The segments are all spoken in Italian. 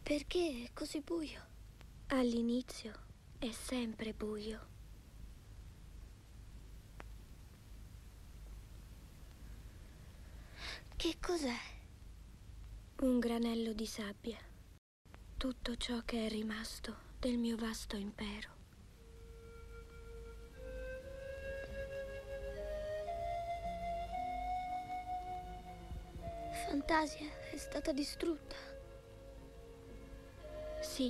Perché è così buio? All'inizio è sempre buio. Che cos'è? Un granello di sabbia. Tutto ciò che è rimasto del mio vasto impero. Fantasia è stata distrutta. Sì,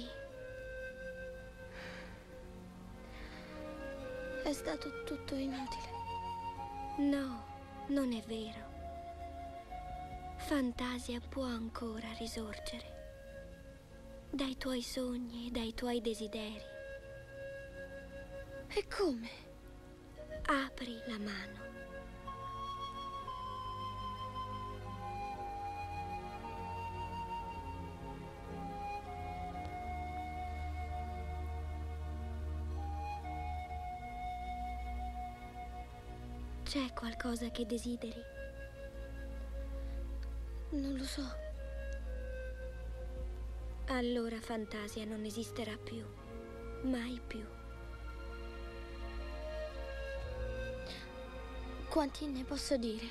È stato tutto inutile. no, non è vero. Fantasia può ancora risorgere. Dai tuoi sogni e dai tuoi desideri. E come? Apri la mano. C'è qualcosa che desideri? Non lo so. Allora Fantasia non esisterà più. Mai più. Quanti ne posso dire?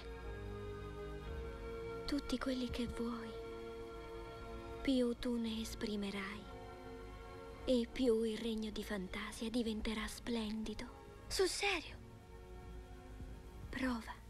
Tutti quelli che vuoi. Più tu ne esprimerai. E più il regno di Fantasia diventerà splendido. Sul serio? Prova.